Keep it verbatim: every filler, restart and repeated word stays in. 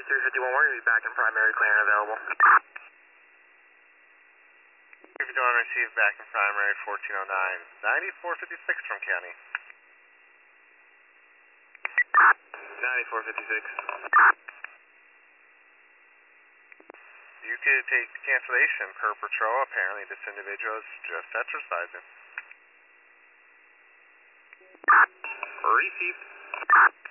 three fifty-one, we're going to be back in primary, clear and available. three fifty-one received back in primary, fourteen oh nine, ninety-four fifty-six from county. ninety-four fifty-six. You could take cancellation per patrol. Apparently this individual is just exercising. Received.